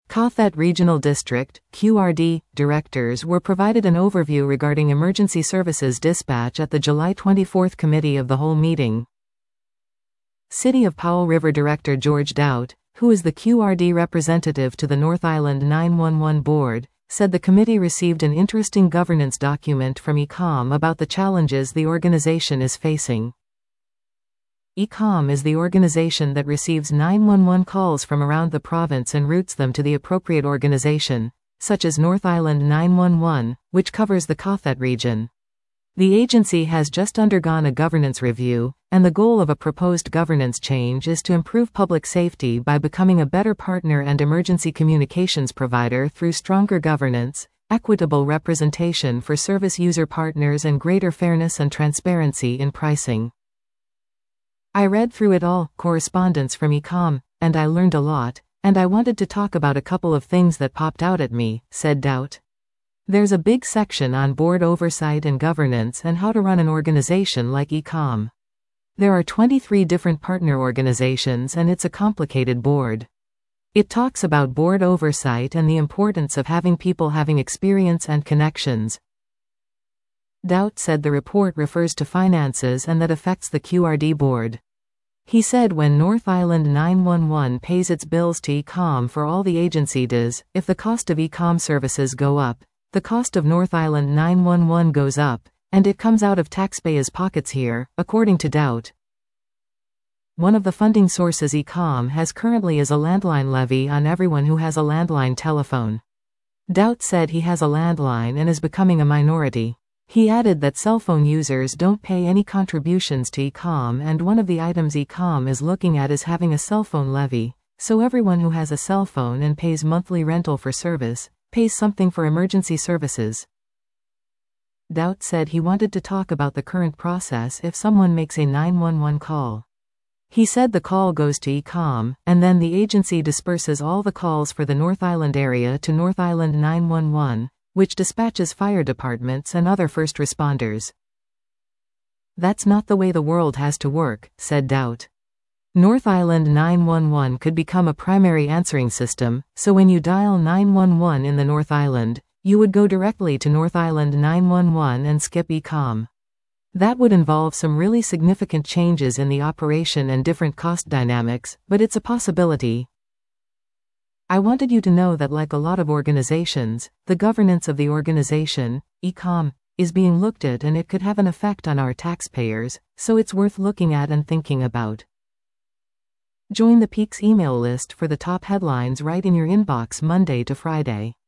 Kathet Regional District (QRD) directors were provided an overview regarding emergency services dispatch at the July 24 Committee of the Whole meeting. City of Powell River Director George Doubt, who is the QRD representative to the North Island 911 Board, said the committee received an interesting governance document from ECOM about the challenges the organization is facing. ECOM is the organization that receives 911 calls from around the province and routes them to the appropriate organization, such as North Island 911, which covers the Kathet region. The agency has just undergone a governance review, and the goal of a proposed governance change is to improve public safety by becoming a better partner and emergency communications provider through stronger governance, equitable representation for service user partners, and greater fairness and transparency in pricing. I read through it all, correspondence from ECOM, and I learned a lot, and I wanted to talk about a couple of things that popped out at me, said Doubt. There's a big section on board oversight and governance and how to run an organization like ECOM. There are 23 different partner organizations and it's a complicated board. It talks about board oversight and the importance of having people having experience and connections. Doubt said the report refers to finances and that affects the QRD board. He said when North Island 911 pays its bills to ECOM for all the agency does, if the cost of ECOM services go up, the cost of North Island 911 goes up, and it comes out of taxpayers' pockets here, according to Doubt. One of the funding sources ECOM has currently is a landline levy on everyone who has a landline telephone. Doubt said he has a landline and is becoming a minority. He added that cell phone users don't pay any contributions to ECOM, and one of the items ECOM is looking at is having a cell phone levy, so everyone who has a cell phone and pays monthly rental for service, pays something for emergency services. Doubt said he wanted to talk about the current process if someone makes a 911 call. He said the call goes to ECOM, and then the agency disperses all the calls for the North Island area to North Island 911, which dispatches fire departments and other first responders. That's not the way the world has to work, said Doubt. North Island 911 could become a primary answering system, so when you dial 911 in the North Island, you would go directly to North Island 911 and skip ECOM. That would involve some really significant changes in the operation and different cost dynamics, but it's a possibility. I wanted you to know that like a lot of organizations, the governance of the organization, ECOM, is being looked at and it could have an effect on our taxpayers, so it's worth looking at and thinking about. Join the Peaks email list for the top headlines right in your inbox Monday to Friday.